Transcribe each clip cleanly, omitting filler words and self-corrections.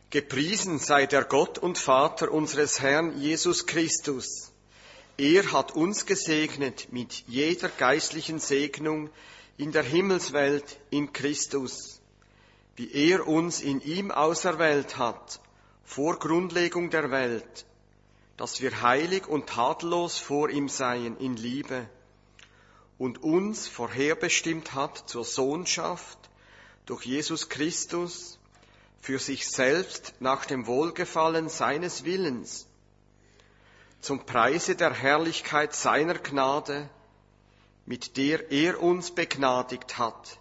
Gepriesen sei der Gott und Vater unseres Herrn Jesus Christus. Er hat uns gesegnet mit jeder geistlichen Segnung in der Himmelswelt in Christus, wie er uns in ihm auserwählt hat, vor Grundlegung der Welt, dass wir heilig und tadellos vor ihm seien in Liebe, und uns vorherbestimmt hat zur Sohnschaft durch Jesus Christus, für sich selbst nach dem Wohlgefallen seines Willens, zum Preise der Herrlichkeit seiner Gnade, mit der er uns begnadigt hat,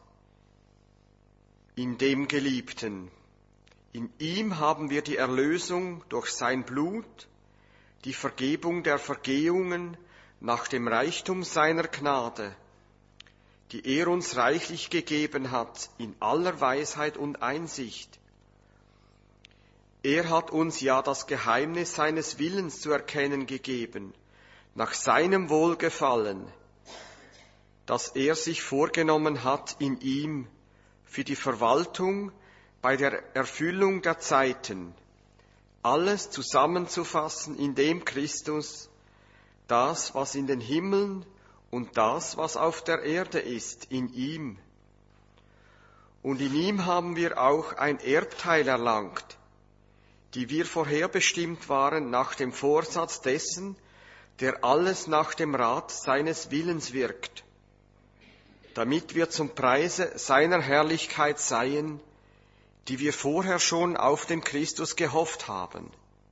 in dem Geliebten. In ihm haben wir die Erlösung durch sein Blut, die Vergebung der Vergehungen nach dem Reichtum seiner Gnade, die er uns reichlich gegeben hat in aller Weisheit und Einsicht. Er hat uns ja das Geheimnis seines Willens zu erkennen gegeben, nach seinem Wohlgefallen, das er sich vorgenommen hat in ihm für die Verwaltung bei der Erfüllung der Zeiten, alles zusammenzufassen in dem Christus, das, was in den Himmeln und das, was auf der Erde ist, in ihm. Und in ihm haben wir auch ein Erbteil erlangt, die wir vorherbestimmt waren nach dem Vorsatz dessen, der alles nach dem Rat seines Willens wirkt, damit wir zum Preise seiner Herrlichkeit seien, die wir vorher schon auf den Christus gehofft haben.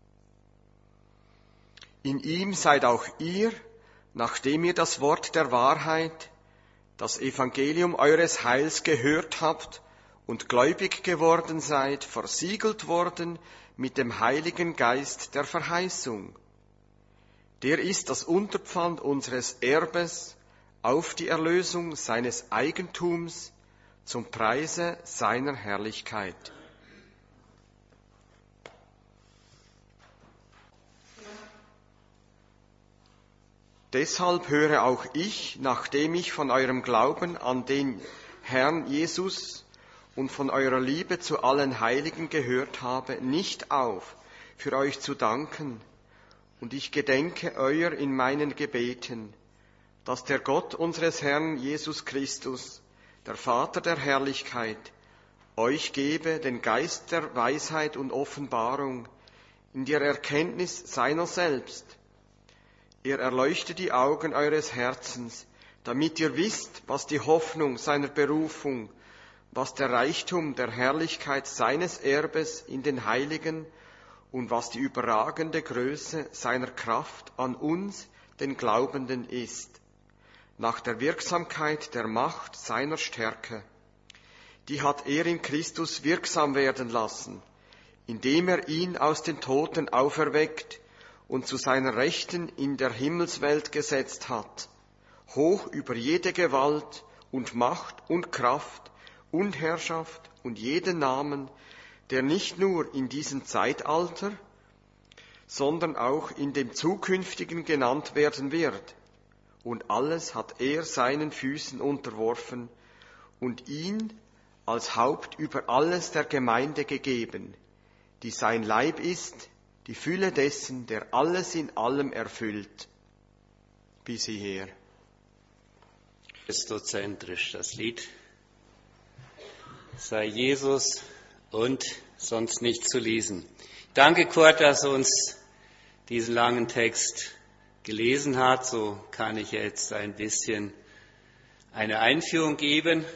In ihm seid auch ihr, nachdem ihr das Wort der Wahrheit, das Evangelium eures Heils gehört habt und gläubig geworden seid, versiegelt worden mit dem Heiligen Geist der Verheißung. Der ist das Unterpfand unseres Erbes auf die Erlösung seines Eigentums zum Preise seiner Herrlichkeit. Deshalb höre auch ich, nachdem ich von eurem Glauben an den Herrn Jesus und von eurer Liebe zu allen Heiligen gehört habe, nicht auf, für euch zu danken. Und ich gedenke euer in meinen Gebeten, dass der Gott unseres Herrn Jesus Christus, der Vater der Herrlichkeit, euch gebe den Geist der Weisheit und Offenbarung in der Erkenntnis seiner selbst. Er erleuchte die Augen eures Herzens, damit ihr wisst, was die Hoffnung seiner Berufung, was der Reichtum der Herrlichkeit seines Erbes in den Heiligen und was die überragende Größe seiner Kraft an uns, den Glaubenden, ist, nach der Wirksamkeit der Macht seiner Stärke. Die hat er in Christus wirksam werden lassen, indem er ihn aus den Toten auferweckt und zu seiner Rechten in der Himmelswelt gesetzt hat, hoch über jede Gewalt und Macht und Kraft und Herrschaft und jeden Namen, der nicht nur in diesem Zeitalter, sondern auch in dem zukünftigen genannt werden wird. Und alles hat er seinen Füßen unterworfen und ihn als Haupt über alles der Gemeinde gegeben, die sein Leib ist, die Fülle dessen, der alles in allem erfüllt. Bis hierher. Christozentrisch, das Lied. Sei Jesus und sonst nicht zu lesen. Danke, Kurt, dass du uns diesen langen Text gelesen hast. So kann ich jetzt ein bisschen eine Einführung geben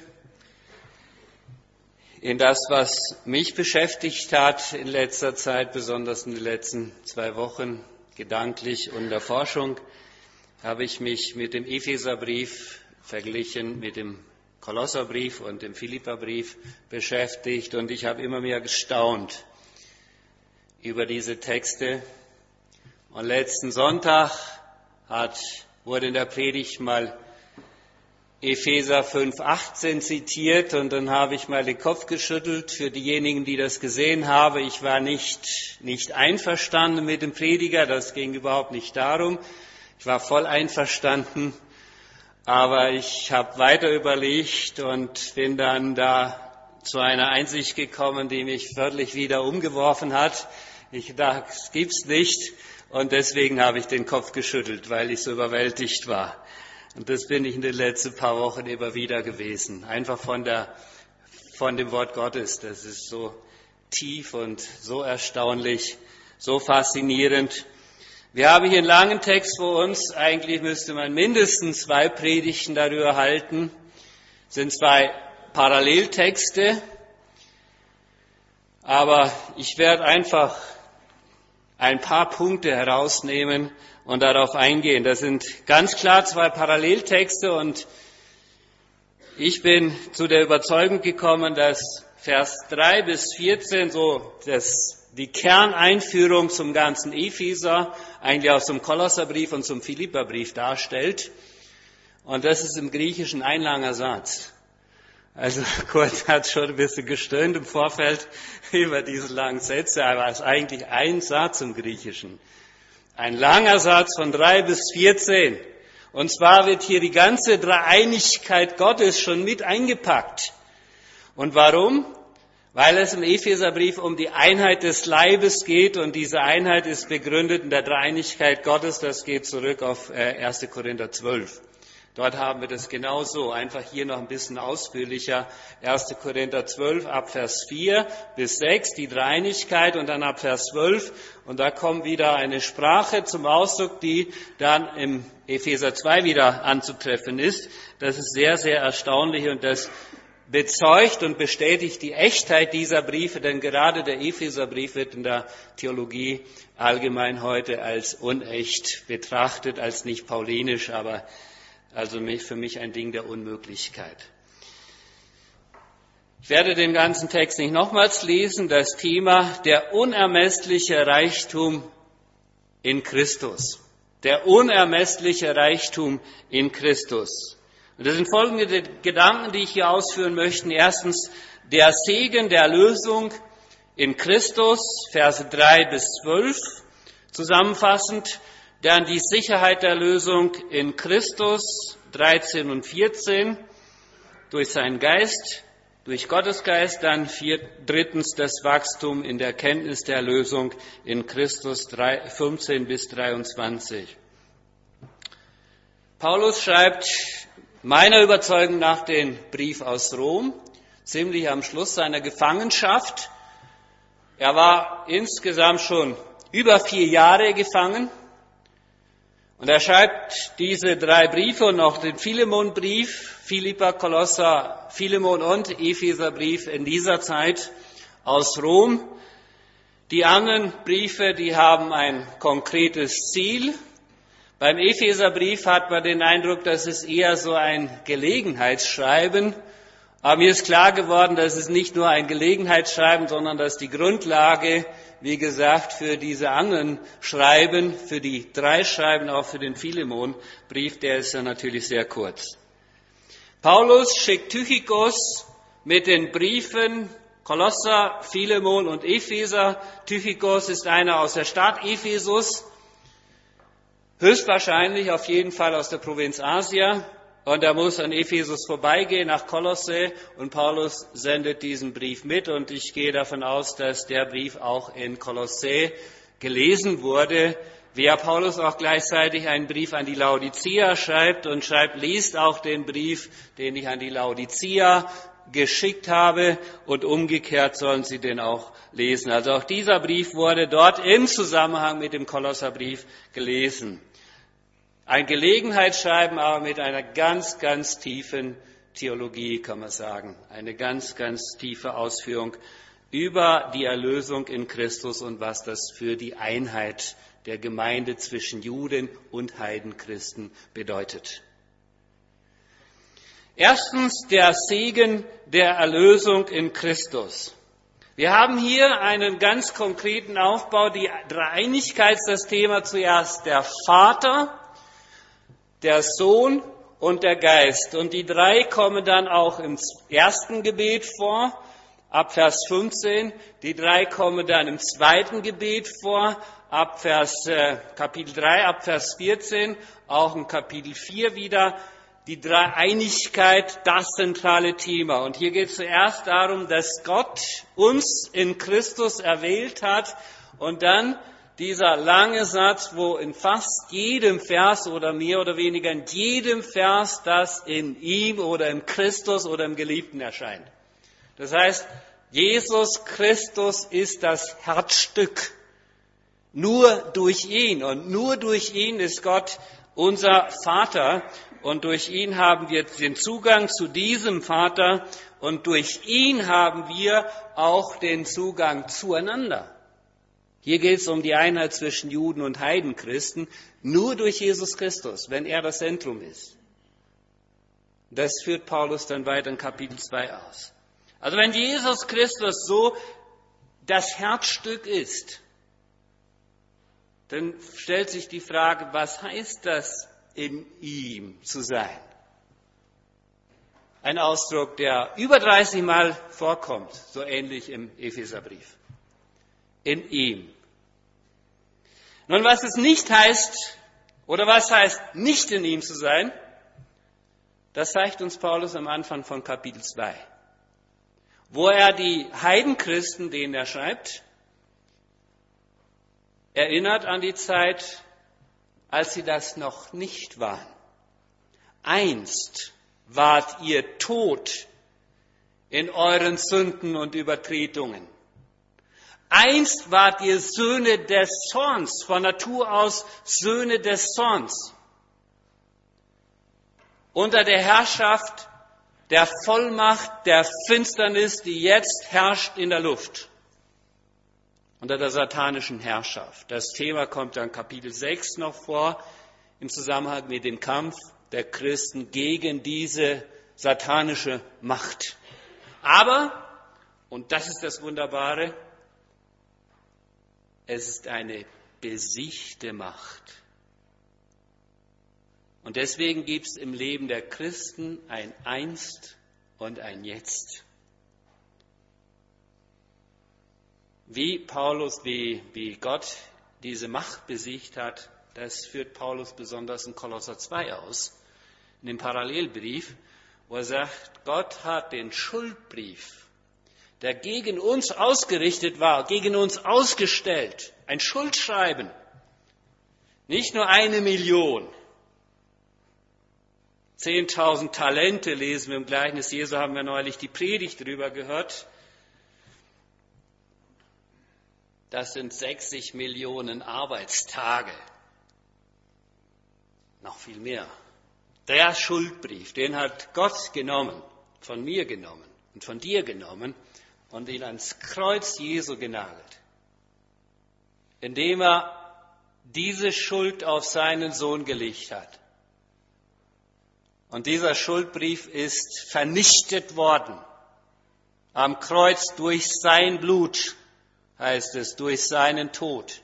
in das, was mich beschäftigt hat in letzter Zeit, besonders in den letzten 2 Wochen, gedanklich und in der Forschung, habe ich mich mit dem Epheserbrief verglichen mit dem Kolosserbrief und dem Philipperbrief beschäftigt, und ich habe immer mehr gestaunt über diese Texte. Und letzten Sonntag wurde in der Predigt mal Epheser 5,18 zitiert, und dann habe ich mal den Kopf geschüttelt. Für diejenigen, die das gesehen haben, ich war nicht einverstanden mit dem Prediger, das ging überhaupt nicht darum. Ich war voll einverstanden, aber ich habe weiter überlegt und bin dann da zu einer Einsicht gekommen, die mich völlig wieder umgeworfen hat. Ich dachte, das gibt's nicht. Und deswegen habe ich den Kopf geschüttelt, weil ich so überwältigt war. Und das bin ich in den letzten paar Wochen immer wieder gewesen. Einfach von dem Wort Gottes. Das ist so tief und so erstaunlich, so faszinierend. Wir haben hier einen langen Text vor uns. Eigentlich müsste man mindestens 2 Predigten darüber halten. Es sind 2 Paralleltexte. Aber ich werde einfach ein paar Punkte herausnehmen und darauf eingehen. Das sind ganz klar 2 Paralleltexte und ich bin zu der Überzeugung gekommen, dass Vers 3 bis 14 die Kerneinführung zum ganzen Epheser, eigentlich auch zum Kolosserbrief und zum Philipperbrief darstellt. Und das ist im Griechischen ein langer Satz. Also Kurt hat schon ein bisschen gestöhnt im Vorfeld über diese langen Sätze, aber es ist eigentlich ein Satz im Griechischen. Ein langer Satz von 3 bis 14. Und zwar wird hier die ganze Dreieinigkeit Gottes schon mit eingepackt. Und warum? Weil es im Epheserbrief um die Einheit des Leibes geht und diese Einheit ist begründet in der Dreieinigkeit Gottes. Das geht zurück auf 1. Korinther 12. Dort haben wir das genauso, einfach hier noch ein bisschen ausführlicher. 1. Korinther 12 ab Vers 4 bis 6, die Dreieinigkeit und dann ab Vers 12. Und da kommt wieder eine Sprache zum Ausdruck, die dann im Epheser 2 wieder anzutreffen ist. Das ist sehr, sehr erstaunlich und das bezeugt und bestätigt die Echtheit dieser Briefe, denn gerade der Epheserbrief wird in der Theologie allgemein heute als unecht betrachtet, als nicht paulinisch, aber also für mich ein Ding der Unmöglichkeit. Ich werde den ganzen Text nicht nochmals lesen. Das Thema der unermessliche Reichtum in Christus. Der unermessliche Reichtum in Christus. Und das sind folgende Gedanken, die ich hier ausführen möchte. Erstens, der Segen der Erlösung in Christus, Verse 3 bis 12. Zusammenfassend, dann die Sicherheit der Erlösung in Christus, 13 und 14, durch seinen Geist, durch Gottes Geist, dann drittens das Wachstum in der Kenntnis der Erlösung in Christus, 15 bis 23. Paulus schreibt meiner Überzeugung nach den Brief aus Rom, ziemlich am Schluss seiner Gefangenschaft. Er war insgesamt schon über 4 Jahre gefangen. Und er schreibt diese 3 Briefe und auch den Philemonbrief, Philipper, Kolosser, Philemon und Epheserbrief in dieser Zeit aus Rom. Die anderen Briefe, die haben ein konkretes Ziel. Beim Epheserbrief hat man den Eindruck, dass es eher so ein Gelegenheitsschreiben. Aber mir ist klar geworden, dass es nicht nur ein Gelegenheitsschreiben, sondern dass die Grundlage, wie gesagt, für diese anderen Schreiben, für die 3 Schreiben, auch für den Philemonbrief, der ist ja natürlich sehr kurz. Paulus schickt Tychikos mit den Briefen Kolosser, Philemon und Epheser. Tychikos ist einer aus der Stadt Ephesus, höchstwahrscheinlich auf jeden Fall aus der Provinz Asia. Und er muss an Ephesus vorbeigehen, nach Kolosse, und Paulus sendet diesen Brief mit. Und ich gehe davon aus, dass der Brief auch in Kolosse gelesen wurde. Wer Paulus auch gleichzeitig einen Brief an die Laodicea schreibt und liest auch den Brief, den ich an die Laodicea geschickt habe, und umgekehrt sollen sie den auch lesen. Also auch dieser Brief wurde dort im Zusammenhang mit dem Kolosserbrief gelesen. Ein Gelegenheitsschreiben, aber mit einer ganz, ganz tiefen Theologie, kann man sagen. Eine ganz, ganz tiefe Ausführung über die Erlösung in Christus und was das für die Einheit der Gemeinde zwischen Juden und Heidenchristen bedeutet. Erstens, der Segen der Erlösung in Christus. Wir haben hier einen ganz konkreten Aufbau, die Dreieinigkeit ist das Thema, zuerst der Vater, der Sohn und der Geist. Und die 3 kommen dann auch im ersten Gebet vor, ab Vers 15. Die 3 kommen dann im zweiten Gebet vor, ab Kapitel 3, ab Vers 14, auch in Kapitel 4 wieder. die Dreieinigkeit das zentrale Thema. Und hier geht es zuerst darum, dass Gott uns in Christus erwählt hat und dann dieser lange Satz, wo in fast jedem Vers oder mehr oder weniger in jedem Vers das in ihm oder im Christus oder im Geliebten erscheint. Das heißt, Jesus Christus ist das Herzstück. Nur durch ihn und nur durch ihn ist Gott unser Vater und durch ihn haben wir den Zugang zu diesem Vater und durch ihn haben wir auch den Zugang zueinander. Hier geht es um die Einheit zwischen Juden und Heidenchristen, nur durch Jesus Christus, wenn er das Zentrum ist. Das führt Paulus dann weiter in Kapitel 2 aus. Also wenn Jesus Christus so das Herzstück ist, dann stellt sich die Frage, was heißt das, in ihm zu sein? Ein Ausdruck, der über 30 Mal vorkommt, so ähnlich im Epheserbrief. In ihm. Nun, was es nicht heißt, oder was heißt, nicht in ihm zu sein, das zeigt uns Paulus am Anfang von Kapitel 2, wo er die Heidenchristen, denen er schreibt, erinnert an die Zeit, als sie das noch nicht waren. Einst wart ihr tot in euren Sünden und Übertretungen. Einst wart ihr Söhne des Zorns, von Natur aus Söhne des Zorns, unter der Herrschaft der Vollmacht der Finsternis, die jetzt herrscht in der Luft, unter der satanischen Herrschaft. Das Thema kommt dann Kapitel 6 noch vor, im Zusammenhang mit dem Kampf der Christen gegen diese satanische Macht. Aber, und das ist das Wunderbare, es ist eine besiegte Macht. Und deswegen gibt es im Leben der Christen ein Einst und ein Jetzt. Wie Gott diese Macht besiegt hat, das führt Paulus besonders in Kolosser 2 aus, in dem Parallelbrief, wo er sagt, Gott hat den Schuldbrief, der gegen uns ausgerichtet war, gegen uns ausgestellt, ein Schuldschreiben, nicht nur 1 Million, 10.000 Talente lesen wir im Gleichnis Jesu, haben wir neulich die Predigt drüber gehört. Das sind 60 Millionen Arbeitstage. Noch viel mehr. Der Schuldbrief, den hat Gott genommen, von mir genommen und von dir genommen und ihn ans Kreuz Jesu genagelt, indem er diese Schuld auf seinen Sohn gelegt hat. Und dieser Schuldbrief ist vernichtet worden am Kreuz durch sein Blut, heißt es, durch seinen Tod.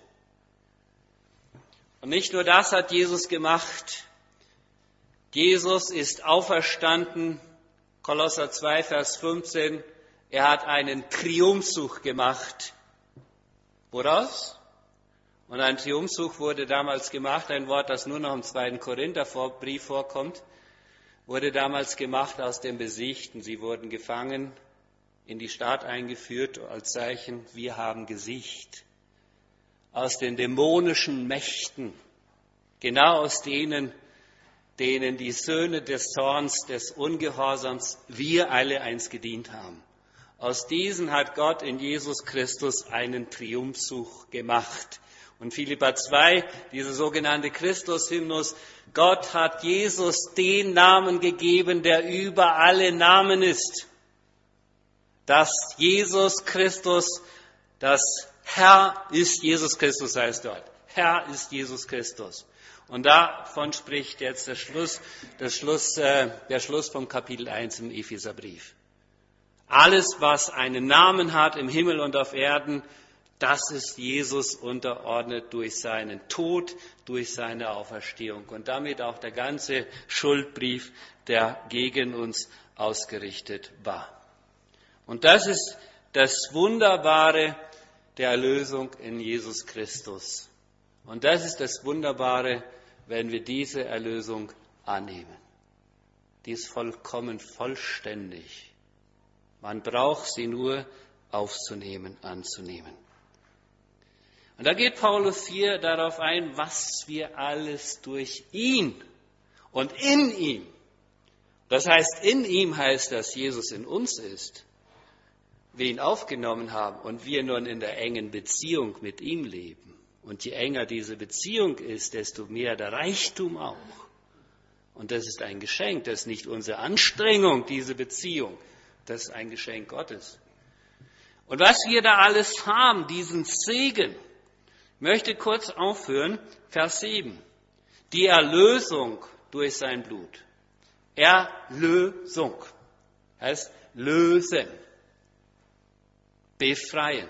Und nicht nur das hat Jesus gemacht. Jesus ist auferstanden, Kolosser 2, Vers 15. Er hat einen Triumphzug gemacht. Woraus? Und ein Triumphzug wurde damals gemacht, ein Wort, das nur noch im 2. Korintherbrief vorkommt, wurde damals gemacht aus dem Besiegten. Sie wurden gefangen, in die Stadt eingeführt als Zeichen, wir haben gesiegt. Aus den dämonischen Mächten, genau aus denen die Söhne des Zorns, des Ungehorsams, wir alle einst gedient haben. Aus diesen hat Gott in Jesus Christus einen Triumphzug gemacht. Und Philipper 2, dieser sogenannte Christus-Hymnus, Gott hat Jesus den Namen gegeben, der über alle Namen ist. Dass Jesus Christus, das Herr ist Jesus Christus, heißt dort. Herr ist Jesus Christus. Und davon spricht jetzt der Schluss vom Kapitel 1 im Epheserbrief. Alles, was einen Namen hat im Himmel und auf Erden, das ist Jesus unterordnet durch seinen Tod, durch seine Auferstehung und damit auch der ganze Schuldbrief, der gegen uns ausgerichtet war. Und das ist das Wunderbare der Erlösung in Jesus Christus. Und das ist das Wunderbare, wenn wir diese Erlösung annehmen. die ist vollkommen vollständig. Man braucht sie nur aufzunehmen, anzunehmen. Und da geht Paulus hier darauf ein, was wir alles durch ihn und in ihm, das heißt, in ihm heißt, dass Jesus in uns ist, wir ihn aufgenommen haben und wir nun in der engen Beziehung mit ihm leben. Und je enger diese Beziehung ist, desto mehr der Reichtum auch. Und das ist ein Geschenk, das ist nicht unsere Anstrengung, diese Beziehung, das ist ein Geschenk Gottes. Und was wir da alles haben, diesen Segen, ich möchte kurz aufhören, Vers 7. Die Erlösung durch sein Blut. Erlösung heißt lösen, befreien.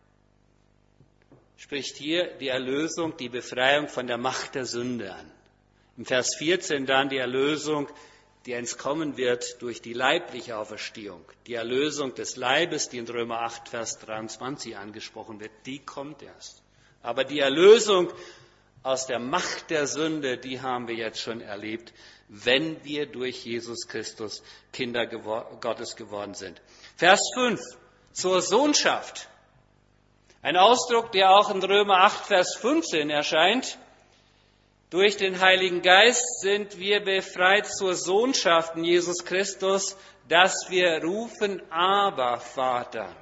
Spricht hier die Erlösung, die Befreiung von der Macht der Sünde an. Im Vers 14 dann die Erlösung, die uns kommen wird durch die leibliche Auferstehung. Die Erlösung des Leibes, die in Römer 8, Vers 23 angesprochen wird, die kommt erst. Aber die Erlösung aus der Macht der Sünde, die haben wir jetzt schon erlebt, wenn wir durch Jesus Christus Kinder Gottes geworden sind. Vers 5, zur Sohnschaft. Ein Ausdruck, der auch in Römer 8, Vers 15 erscheint. Durch den Heiligen Geist sind wir befreit zur Sohnschaft in Jesus Christus, dass wir rufen, aber Vater.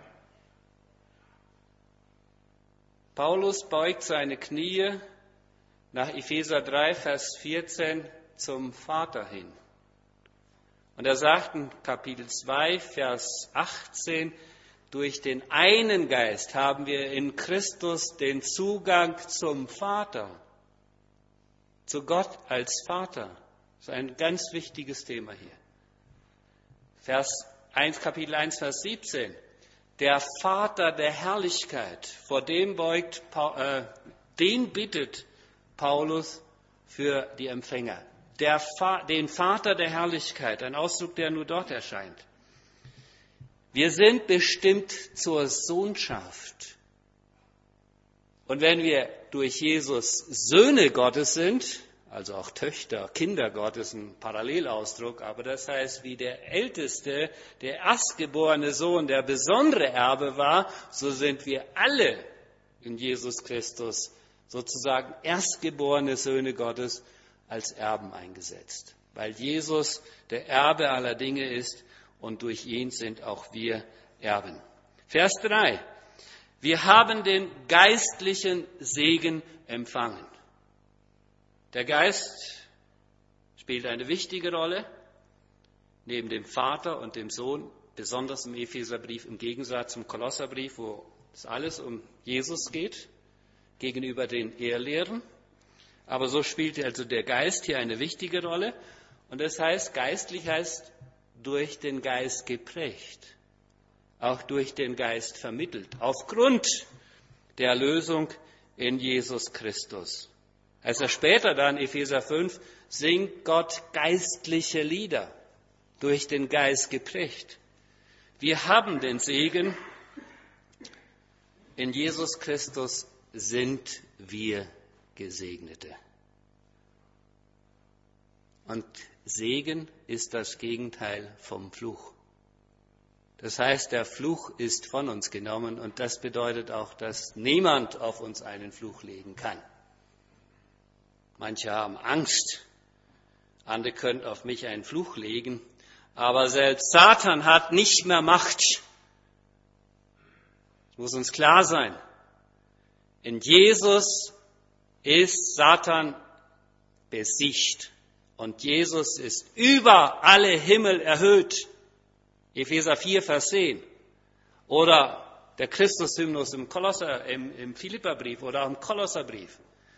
Paulus beugt seine Knie nach Epheser 3, Vers 14 zum Vater hin. Und er sagt in Kapitel 2, Vers 18, durch den einen Geist haben wir in Christus den Zugang zum Vater, zu Gott als Vater. Das ist ein ganz wichtiges Thema hier. Kapitel 1, Vers 17. Der Vater der Herrlichkeit, vor dem den bittet Paulus für die Empfänger. Den Vater der Herrlichkeit, ein Ausdruck, der nur dort erscheint. Wir sind bestimmt zur Sohnschaft. Und wenn wir durch Jesus Söhne Gottes sind, also auch Töchter, Kinder Gottes, ein Parallelausdruck, aber das heißt, wie der älteste, der erstgeborene Sohn der besondere Erbe war, so sind wir alle in Jesus Christus sozusagen erstgeborene Söhne Gottes als Erben eingesetzt, weil Jesus der Erbe aller Dinge ist und durch ihn sind auch wir Erben. Vers 3. Wir haben den geistlichen Segen empfangen. Der Geist spielt eine wichtige Rolle, neben dem Vater und dem Sohn, besonders im Epheserbrief, im Gegensatz zum Kolosserbrief, wo es alles um Jesus geht, gegenüber den Irrlehren. Aber so spielt also der Geist hier eine wichtige Rolle. Und das heißt, geistlich heißt durch den Geist geprägt, auch durch den Geist vermittelt, aufgrund der Erlösung in Jesus Christus. Als er später dann, Epheser 5, singt Gott geistliche Lieder, durch den Geist geprägt. Wir haben den Segen, in Jesus Christus sind wir Gesegnete. Und Segen ist das Gegenteil vom Fluch. Das heißt, der Fluch ist von uns genommen und das bedeutet auch, dass niemand auf uns einen Fluch legen kann. Manche haben Angst, andere können auf mich einen Fluch legen, aber selbst Satan hat nicht mehr Macht. Es muss uns klar sein, in Jesus ist Satan besiegt und Jesus ist über alle Himmel erhöht. Epheser 4, Vers 10. Oder der Christus-Hymnus im Philipperbrief oder auch im Kolosserbrief.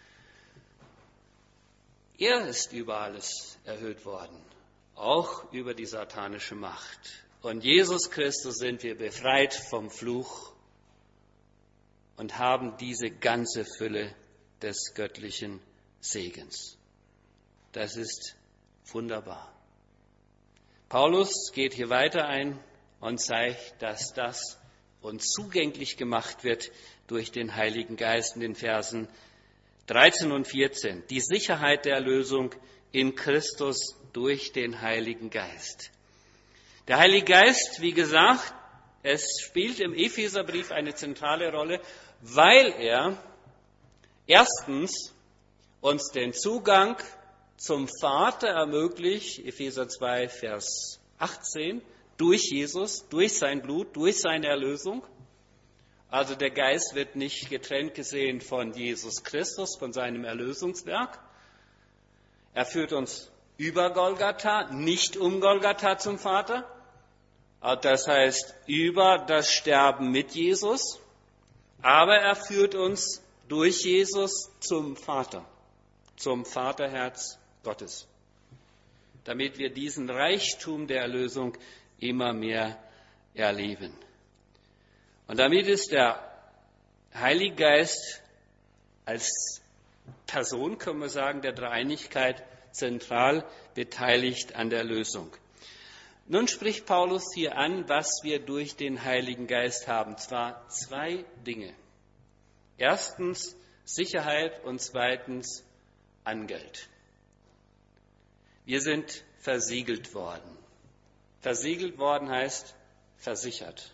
Er ist über alles erhöht worden, auch über die satanische Macht. Und Jesus Christus sind wir befreit vom Fluch und haben diese ganze Fülle des göttlichen Segens. Das ist wunderbar. Paulus geht hier weiter ein und zeigt, dass das uns zugänglich gemacht wird durch den Heiligen Geist in den Versen 13 und 14. Die Sicherheit der Erlösung in Christus durch den Heiligen Geist. Der Heilige Geist, wie gesagt, es spielt im Epheserbrief eine zentrale Rolle, weil er erstens uns den Zugang zum Vater ermöglicht, Epheser 2, Vers 18, durch Jesus, durch sein Blut, durch seine Erlösung. Also der Geist wird nicht getrennt gesehen von Jesus Christus, von seinem Erlösungswerk. Er führt uns über Golgatha, nicht um Golgatha zum Vater. Das heißt, über das Sterben mit Jesus. Aber er führt uns durch Jesus zum Vater, zum Vaterherz Gottes, damit wir diesen Reichtum der Erlösung immer mehr erleben. Und damit ist der Heilige Geist als Person, können wir sagen, der Dreieinigkeit zentral beteiligt an der Erlösung. Nun spricht Paulus hier an, was wir durch den Heiligen Geist haben. Zwar zwei Dinge. Erstens Sicherheit und zweitens Angeld. Wir sind versiegelt worden. Versiegelt worden heißt versichert.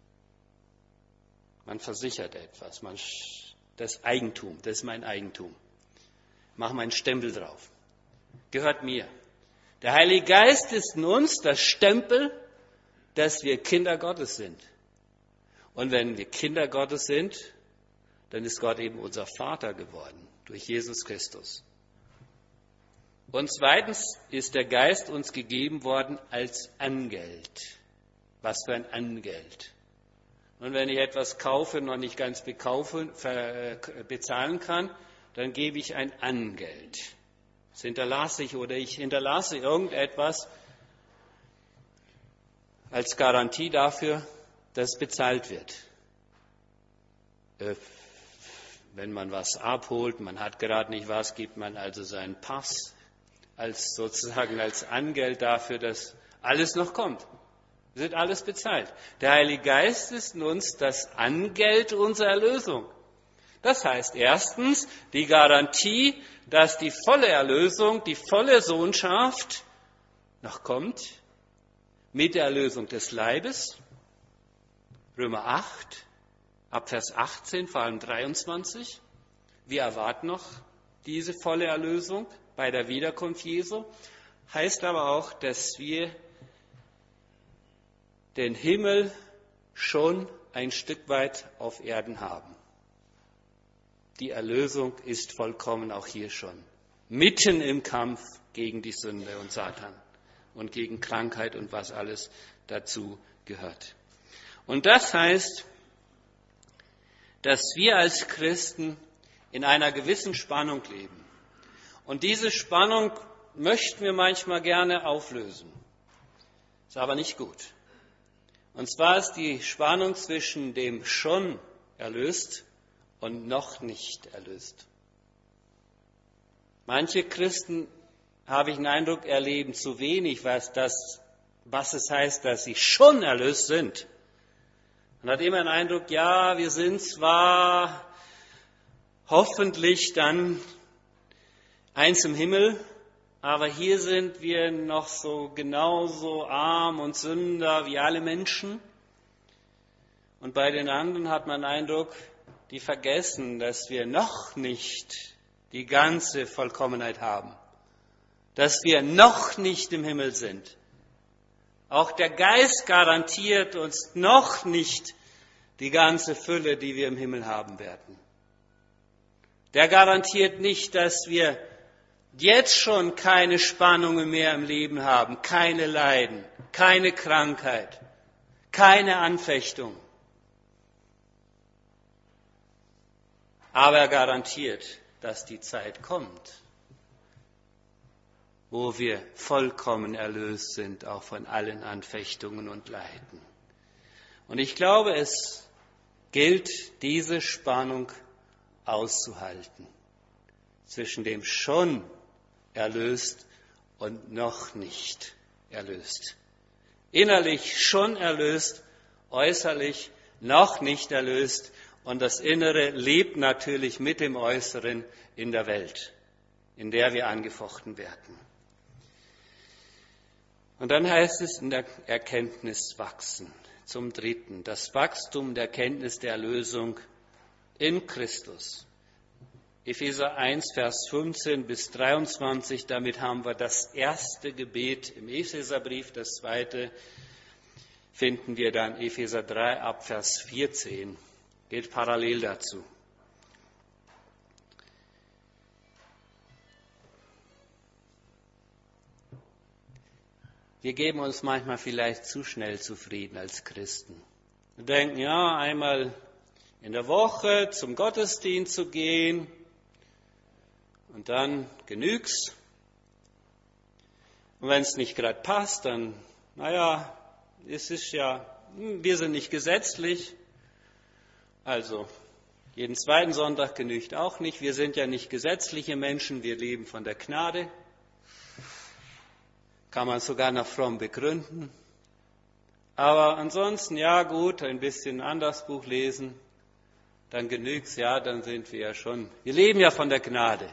Man versichert etwas. Das Eigentum, das ist mein Eigentum. Mach meinen Stempel drauf. Gehört mir. Der Heilige Geist ist in uns das Stempel, dass wir Kinder Gottes sind. Und wenn wir Kinder Gottes sind, dann ist Gott eben unser Vater geworden, durch Jesus Christus. Und zweitens ist der Geist uns gegeben worden als Angeld. Was für ein Angeld? Und wenn ich etwas kaufe, noch nicht ganz bezahlen kann, dann gebe ich ein Angeld. Das hinterlasse ich oder ich hinterlasse irgendetwas als Garantie dafür, dass bezahlt wird. Wenn man was abholt, man hat gerade nicht was, gibt man also seinen Pass als sozusagen als Angeld dafür, dass alles noch kommt. Wird alles bezahlt. Der Heilige Geist ist in uns das Angeld unserer Erlösung. Das heißt erstens die Garantie, dass die volle Erlösung, die volle Sohnschaft noch kommt mit der Erlösung des Leibes. Römer 8, ab Vers 18, vor allem 23. Wir erwarten noch diese volle Erlösung bei der Wiederkunft Jesu. Heißt aber auch, dass wir den Himmel schon ein Stück weit auf Erden haben. Die Erlösung ist vollkommen auch hier schon. Mitten im Kampf gegen die Sünde und Satan und gegen Krankheit und was alles dazu gehört. Und das heißt, dass wir als Christen in einer gewissen Spannung leben. Und diese Spannung möchten wir manchmal gerne auflösen. Ist aber nicht gut. Und zwar ist die Spannung zwischen dem schon erlöst und noch nicht erlöst. Manche Christen, habe ich den Eindruck, erleben zu wenig, was es heißt, dass sie schon erlöst sind. Man hat immer den Eindruck, ja, wir sind zwar hoffentlich dann eins im Himmel, aber hier sind wir noch so genauso arm und Sünder wie alle Menschen. Und bei den anderen hat man den Eindruck, die vergessen, dass wir noch nicht die ganze Vollkommenheit haben. Dass wir noch nicht im Himmel sind. Auch der Geist garantiert uns noch nicht die ganze Fülle, die wir im Himmel haben werden. Der garantiert nicht, dass wir jetzt schon keine Spannungen mehr im Leben haben, keine Leiden, keine Krankheit, keine Anfechtung. Aber er garantiert, dass die Zeit kommt, wo wir vollkommen erlöst sind, auch von allen Anfechtungen und Leiden. Und ich glaube, es gilt, diese Spannung auszuhalten zwischen dem schon erlöst und noch nicht erlöst. Innerlich schon erlöst, äußerlich noch nicht erlöst. Und das Innere lebt natürlich mit dem Äußeren in der Welt, in der wir angefochten werden. Und dann heißt es in der Erkenntnis wachsen. Zum Dritten, das Wachstum der Kenntnis der Erlösung in Christus. Epheser 1, Vers 15 bis 23, damit haben wir das erste Gebet im Epheserbrief, das zweite finden wir dann Epheser 3 ab Vers 14, geht parallel dazu. Wir geben uns manchmal vielleicht zu schnell zufrieden als Christen. Wir denken, ja, einmal in der Woche zum Gottesdienst zu gehen und dann genügt's. Und wenn es nicht gerade passt, dann, es ist ja, wir sind nicht gesetzlich. Also, jeden zweiten Sonntag genügt auch nicht. Wir sind ja nicht gesetzliche Menschen, wir leben von der Gnade. Kann man sogar noch fromm begründen. Aber ansonsten, ja gut, ein bisschen anderes Buch lesen, dann genügt's, ja, dann sind wir ja schon, wir leben ja von der Gnade.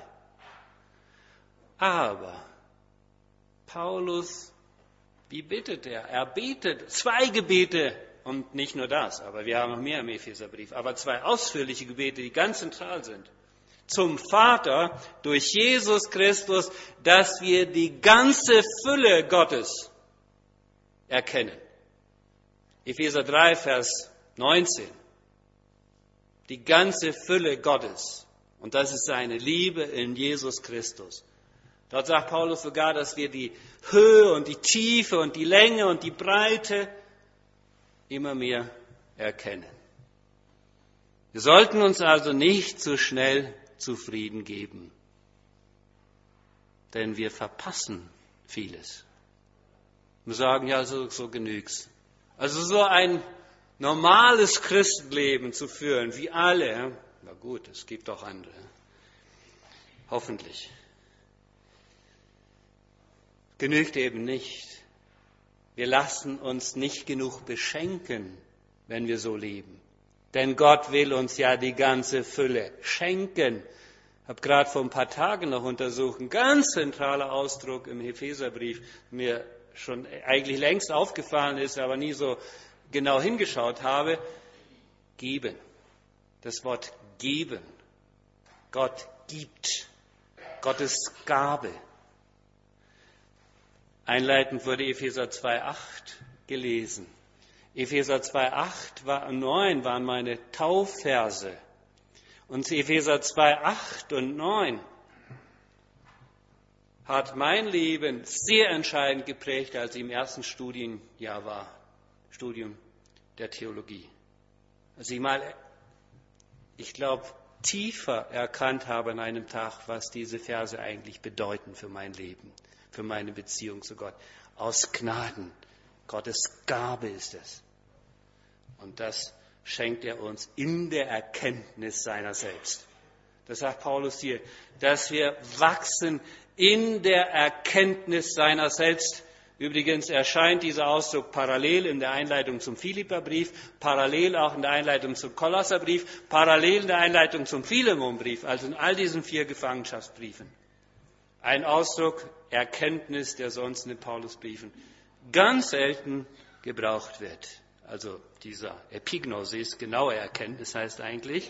Aber Paulus, wie bittet er? Er betet 2 Gebete und nicht nur das, aber wir haben noch mehr im Epheserbrief, aber 2 ausführliche Gebete, die ganz zentral sind. Zum Vater durch Jesus Christus, dass wir die ganze Fülle Gottes erkennen. Epheser 3, Vers 19. Die ganze Fülle Gottes. Und das ist seine Liebe in Jesus Christus. Dort sagt Paulus sogar, dass wir die Höhe und die Tiefe und die Länge und die Breite immer mehr erkennen. Wir sollten uns also nicht so schnell zufrieden geben, denn wir verpassen vieles. Wir sagen, ja, so genügt's. Also so ein normales Christenleben zu führen, wie alle, na gut, es gibt auch andere, hoffentlich, genügt eben nicht. Wir lassen uns nicht genug beschenken, wenn wir so leben. Denn Gott will uns ja die ganze Fülle schenken. Ich habe gerade vor ein paar Tagen noch untersucht, ein ganz zentraler Ausdruck im Epheserbrief, mir schon eigentlich längst aufgefallen ist, aber nie so genau hingeschaut habe, geben. Das Wort geben. Gott gibt. Gottes Gabe. Einleitend wurde Epheser 2,8 gelesen. Epheser 2,8 und 9 waren meine Taufverse. Und Epheser 2,8 und 9 hat mein Leben sehr entscheidend geprägt, als ich im ersten Studienjahr war, Studium der Theologie. Als ich glaube, tiefer erkannt habe an einem Tag, was diese Verse eigentlich bedeuten für mein Leben, für meine Beziehung zu Gott. Aus Gnaden. Gottes Gabe ist es. Und das schenkt er uns in der Erkenntnis seiner selbst. Das sagt Paulus hier, dass wir wachsen in der Erkenntnis seiner selbst. Übrigens erscheint dieser Ausdruck parallel in der Einleitung zum Philipperbrief, parallel auch in der Einleitung zum Kolosserbrief, parallel in der Einleitung zum Philemonbrief, also in all diesen 4 Gefangenschaftsbriefen. Ein Ausdruck, Erkenntnis, der sonst in den Paulusbriefen ganz selten gebraucht wird. Also dieser Epignosis, genaue Erkenntnis heißt eigentlich.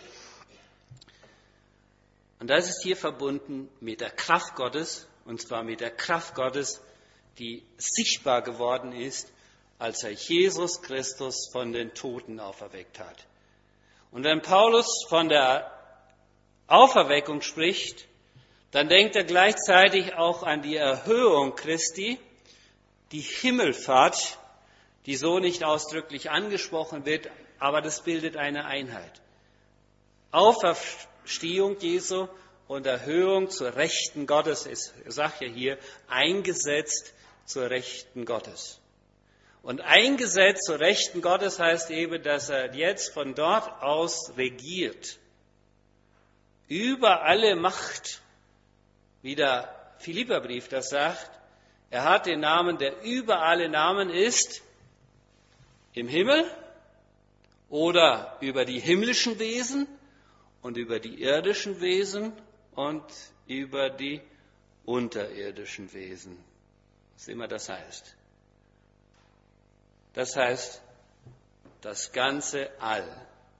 Und das ist hier verbunden mit der Kraft Gottes, und zwar mit der Kraft Gottes, die sichtbar geworden ist, als er Jesus Christus von den Toten auferweckt hat. Und wenn Paulus von der Auferweckung spricht, dann denkt er gleichzeitig auch an die Erhöhung Christi, die Himmelfahrt, die so nicht ausdrücklich angesprochen wird, aber das bildet eine Einheit. Auferstehung Jesu und Erhöhung zur Rechten Gottes ist, er sagt ja hier, eingesetzt zur Rechten Gottes. Und eingesetzt zur Rechten Gottes heißt eben, dass er jetzt von dort aus regiert. Über alle Macht, wie der Philipperbrief das sagt, er hat den Namen, der über alle Namen ist, im Himmel oder über die himmlischen Wesen und über die irdischen Wesen und über die unterirdischen Wesen. Was immer das heißt. das heißt das ganze All,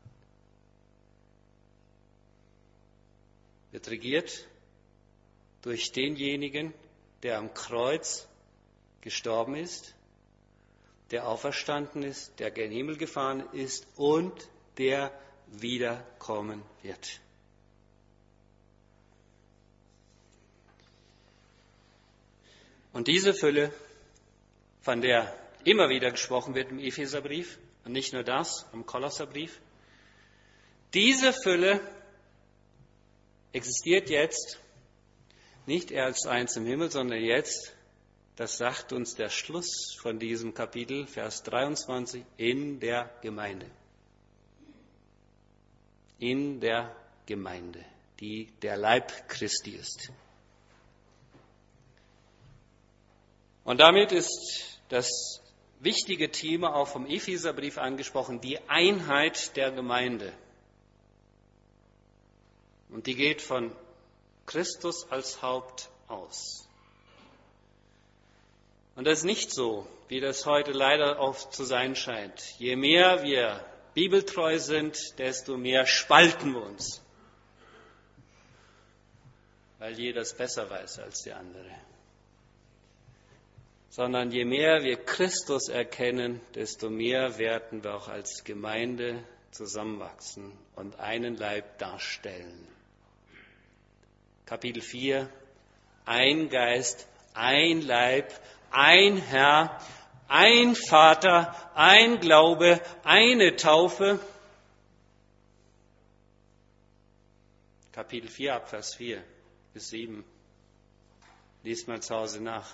wird regiert durch denjenigen, der am Kreuz gestorben ist, der auferstanden ist, der gen Himmel gefahren ist und der wiederkommen wird. Und diese Fülle, von der immer wieder gesprochen wird im Epheserbrief, und nicht nur das, im Kolosserbrief, diese Fülle existiert jetzt nicht erst eins im Himmel, sondern jetzt, das sagt uns der Schluss von diesem Kapitel, Vers 23, in der Gemeinde. In der Gemeinde, die der Leib Christi ist. Und damit ist das wichtige Thema auch vom Epheserbrief angesprochen, die Einheit der Gemeinde. Und die geht von Christus als Haupt aus. Und das ist nicht so, wie das heute leider oft zu sein scheint. Je mehr wir bibeltreu sind, desto mehr spalten wir uns, weil jeder es besser weiß als der andere. Sondern je mehr wir Christus erkennen, desto mehr werden wir auch als Gemeinde zusammenwachsen und einen Leib darstellen. Kapitel 4, ein Geist, ein Leib, ein Herr, ein Vater, ein Glaube, eine Taufe. Kapitel 4, Abvers 4 bis 7. Liest mal zu Hause nach.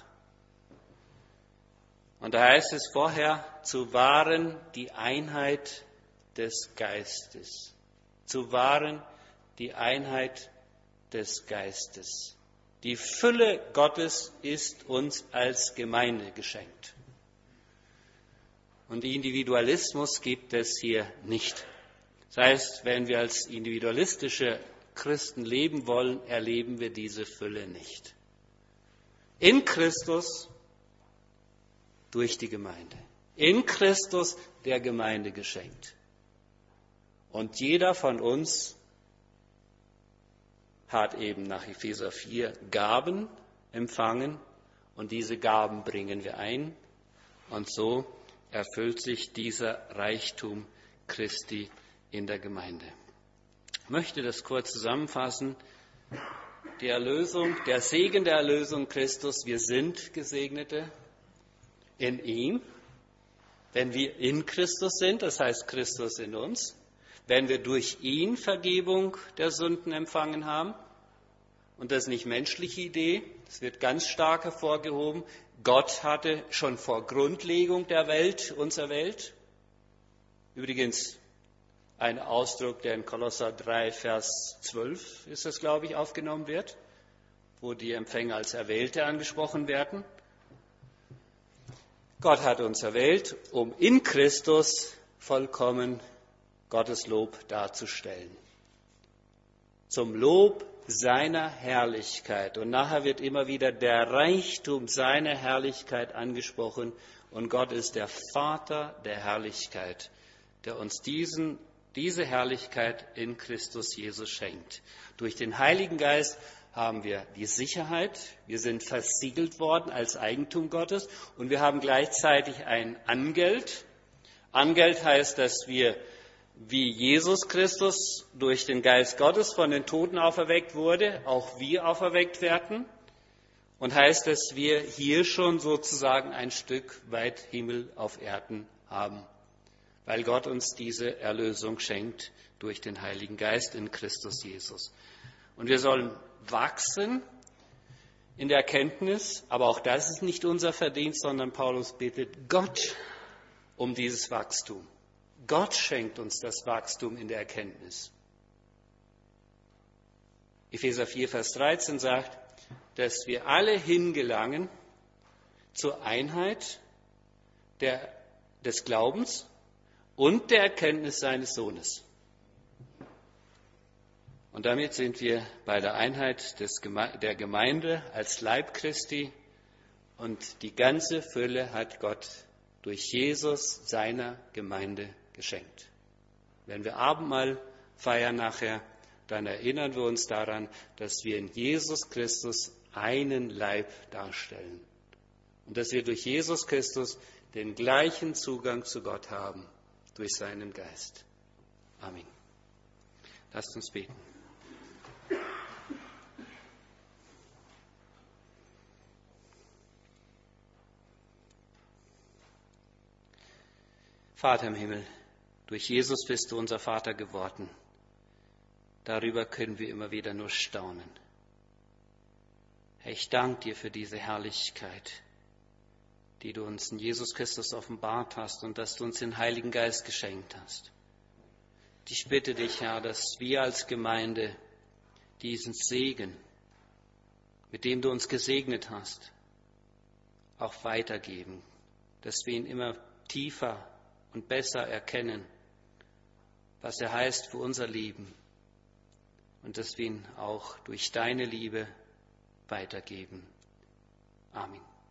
Und da heißt es vorher, zu wahren die Einheit des Geistes. Zu wahren die Einheit des Geistes. Die Fülle Gottes ist uns als Gemeinde geschenkt. Und Individualismus gibt es hier nicht. Das heißt, wenn wir als individualistische Christen leben wollen, erleben wir diese Fülle nicht. In Christus durch die Gemeinde. In Christus der Gemeinde geschenkt. Und jeder von uns hat eben nach Epheser 4 Gaben empfangen und diese Gaben bringen wir ein. Und so erfüllt sich dieser Reichtum Christi in der Gemeinde. Ich möchte das kurz zusammenfassen. Die Erlösung, der Segen der Erlösung Christus, wir sind Gesegnete in ihm, wenn wir in Christus sind, das heißt Christus in uns, wenn wir durch ihn Vergebung der Sünden empfangen haben. Und das ist nicht menschliche Idee, das wird ganz stark hervorgehoben. Gott hatte schon vor Grundlegung der Welt uns erwählt. Übrigens ein Ausdruck, der in Kolosser 3, Vers 12 ist es, glaube ich, aufgenommen wird, wo die Empfänger als Erwählte angesprochen werden. Gott hat uns erwählt, um in Christus vollkommen Gottes Lob darzustellen. Zum Lob seiner Herrlichkeit. Und nachher wird immer wieder der Reichtum seiner Herrlichkeit angesprochen. Und Gott ist der Vater der Herrlichkeit, der uns diese Herrlichkeit in Christus Jesus schenkt. Durch den Heiligen Geist haben wir die Sicherheit, wir sind versiegelt worden als Eigentum Gottes und wir haben gleichzeitig ein Angeld. Angeld heißt, dass wir wie Jesus Christus durch den Geist Gottes von den Toten auferweckt wurde, auch wir auferweckt werden. Und heißt, dass wir hier schon sozusagen ein Stück weit Himmel auf Erden haben, weil Gott uns diese Erlösung schenkt durch den Heiligen Geist in Christus Jesus. Und wir sollen wachsen in der Erkenntnis, aber auch das ist nicht unser Verdienst, sondern Paulus bittet Gott um dieses Wachstum. Gott schenkt uns das Wachstum in der Erkenntnis. Epheser 4, Vers 13 sagt, dass wir alle hingelangen zur Einheit des Glaubens und der Erkenntnis seines Sohnes. Und damit sind wir bei der Einheit der Gemeinde als Leib Christi und die ganze Fülle hat Gott durch Jesus seiner Gemeinde geschenkt. Wenn wir Abendmahl feiern nachher, dann erinnern wir uns daran, dass wir in Jesus Christus einen Leib darstellen und dass wir durch Jesus Christus den gleichen Zugang zu Gott haben, durch seinen Geist. Amen. Lasst uns beten. Vater im Himmel, durch Jesus bist du unser Vater geworden. Darüber können wir immer wieder nur staunen. Herr, ich danke dir für diese Herrlichkeit, die du uns in Jesus Christus offenbart hast und dass du uns den Heiligen Geist geschenkt hast. Ich bitte dich, Herr, dass wir als Gemeinde diesen Segen, mit dem du uns gesegnet hast, auch weitergeben, dass wir ihn immer tiefer und besser erkennen, was er heißt für unser Leben und dass wir ihn auch durch deine Liebe weitergeben. Amen.